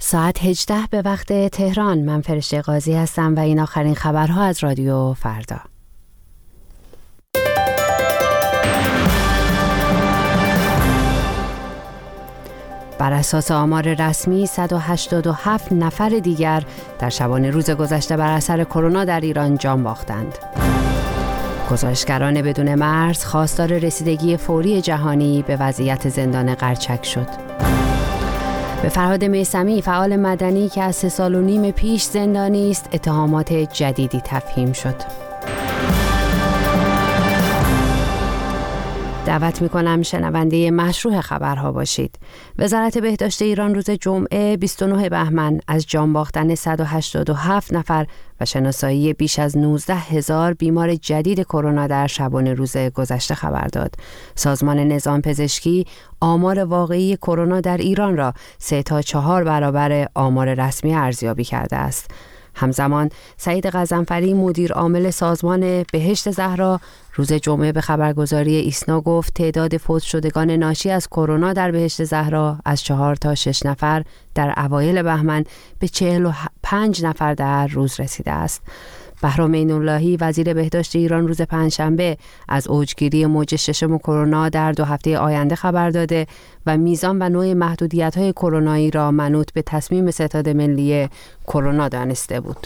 ساعت 18 به وقت تهران. من فرشته قاضی هستم و این آخرین خبرها از رادیو فردا. بر اساس آمار رسمی 187 نفر دیگر در شبانه روز گذشته بر اثر کرونا در ایران جان باختند. گزارشگران بدون مرز خواستار رسیدگی فوری جهانی به وضعیت زندان قرچک شد. به فرهاد میثمی فعال مدنی که از 3.5 سال پیش زندانی است اتهامات جدیدی تفهیم شد. دعوت می‌کنم شنونده مشروع خبرها باشید. وزارت بهداشت ایران روز جمعه 29 بهمن از جان باختن 187 نفر و شناسایی بیش از 19,000 بیمار جدید کرونا در شبانه روز گذشته خبر داد. سازمان نظام پزشکی آمار واقعی کرونا در ایران را 3 تا 4 برابر آمار رسمی ارزیابی کرده است. همزمان سعید غضنفری مدیر عامل سازمان بهشت زهرا روز جمعه به خبرگزاری ایسنا گفت تعداد فوت شدگان ناشی از کرونا در بهشت زهرا از 4 تا 6 نفر در اوایل بهمن به 45 نفر در روز رسیده است. بهرام عین‌اللهی وزیر بهداشت ایران روز پنجشنبه از اوجگیری موج 6 کرونا در 2 هفته آینده خبر داده و میزان و نوع محدودیت‌های کرونایی را منوط به تصمیم ستاد ملی کرونا دانسته بود.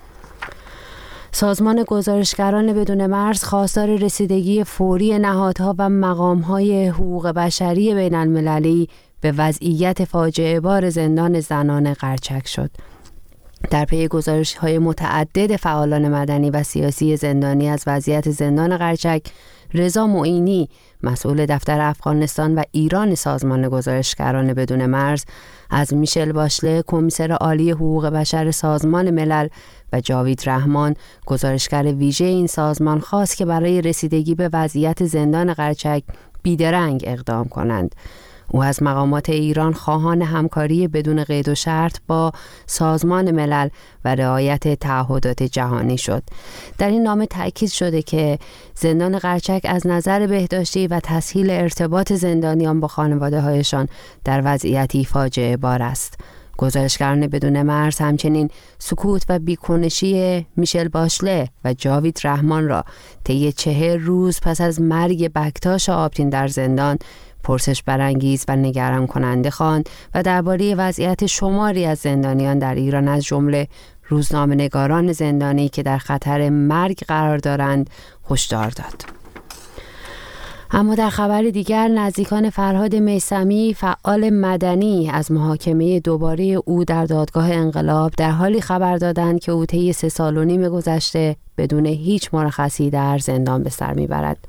سازمان گزارشگران بدون مرز خواستار رسیدگی فوری نهادها و مقام‌های حقوق بشری بین المللی به وضعیت فاجعه بار زندان زنان قرچک شد. در پی گزارش‌های متعدد فعالان مدنی و سیاسی زندانی از وضعیت زندان قرچک، رضا معینی مسئول دفتر افغانستان و ایران سازمان گزارشگران بدون مرز از میشل باشله کمیسر عالی حقوق بشر سازمان ملل و جاوید رحمان گزارشگر ویژه این سازمان خواست که برای رسیدگی به وضعیت زندان قرچک بیدرنگ اقدام کنند. او از مقامات ایران خواهان همکاری بدون قید و شرط با سازمان ملل و رعایت تعهدات جهانی شد. در این نامه تأکید شده که زندان قرچک از نظر بهداشتی و تسهیل ارتباط زندانیان با خانواده‌هایشان در وضعیتی فاجعه بار است. گزارشگران بدون مرز همچنین سکوت و بیکنشی میشل باشله و جاوید رحمان را طی 40 روز پس از مرگ بکتاش آبتین در زندان پرسش برانگیز و نگران کننده خواند و درباره وضعیت شماری از زندانیان در ایران از جمله روزنامه‌نگاران زندانی که در خطر مرگ قرار دارند هشدار داد. اما در خبر دیگر نزدیکان فرهاد میثمی فعال مدنی از محاکمه دوباره او در دادگاه انقلاب در حالی خبر دادند که او طی 3.5 سال گذشته بدون هیچ مرخصی در زندان به سر میبرد.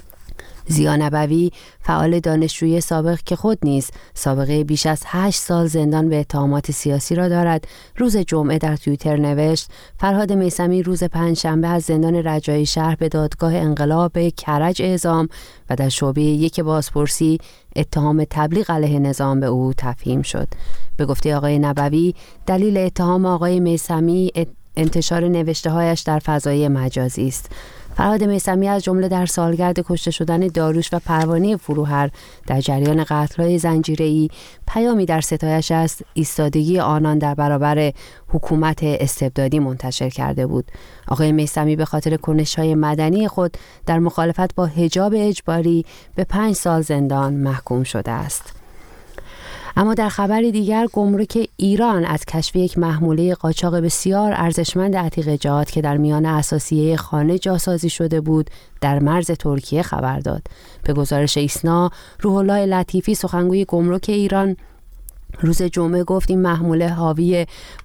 زیا نبوی فعال دانشجوی سابق که خود نیز سابقه بیش از 8 سال زندان به اتهامات سیاسی را دارد روز جمعه در توییتر نوشت فرهاد میثمی روز پنجشنبه از زندان رجایی شهر به دادگاه انقلاب کرج اعزام و در شعبه 1 بازپرسی اتهام تبلیغ علیه نظام به او تفهیم شد. به گفته آقای نبوی دلیل اتهام آقای میثمی انتشار نوشته‌هایش در فضای مجازی است. فرهاد میثمی از جمله در سالگرد کشته شدن داریوش و پروانه فروهر در جریان قتل‌های زنجیره‌ای پیامی در ستایش از ایستادگی آنان در برابر حکومت استبدادی منتشر کرده بود. آقای میثمی به خاطر کنش‌های مدنی خود در مخالفت با حجاب اجباری به 5 سال زندان محکوم شده است. اما در خبر دیگر گمرک ایران از کشف یک محموله قاچاق بسیار ارزشمند عتیق جهاد که در میان اساسیه خانه جاسازی شده بود در مرز ترکیه خبر داد. به گزارش ایسنا روح الله لطیفی سخنگوی گمرک ایران روز جمعه گفت این محموله حاوی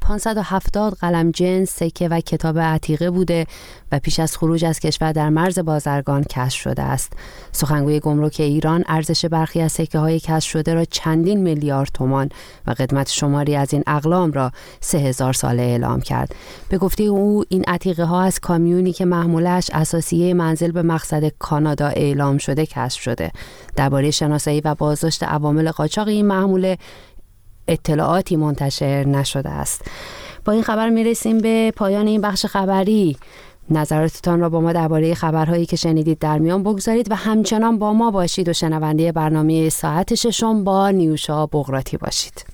570 قلم جنس، سکه و کتاب عتیقه بوده و پیش از خروج از کشور در مرز بازرگان کشف شده است. سخنگوی گمرک ایران ارزش برخی از سکه های کشف شده را چندین میلیارد تومان و قدمت شماری از این اقلام را 3000 ساله اعلام کرد. به گفته او این عتیقه ها از کامیونی که محمولش اساسیه منزل به مقصد کانادا اعلام شده کشف شده. درباره شناسایی و بازداشت عوامل قاچاق این محموله اطلاعاتی منتشر نشده است. با این خبر میرسیم به پایان این بخش خبری. نظراتتان را با ما درباره خبرهایی که شنیدید در میان بگذارید و همچنان با ما باشید و شنونده برنامه ساعت 6 با نیوشا بغراتی باشید.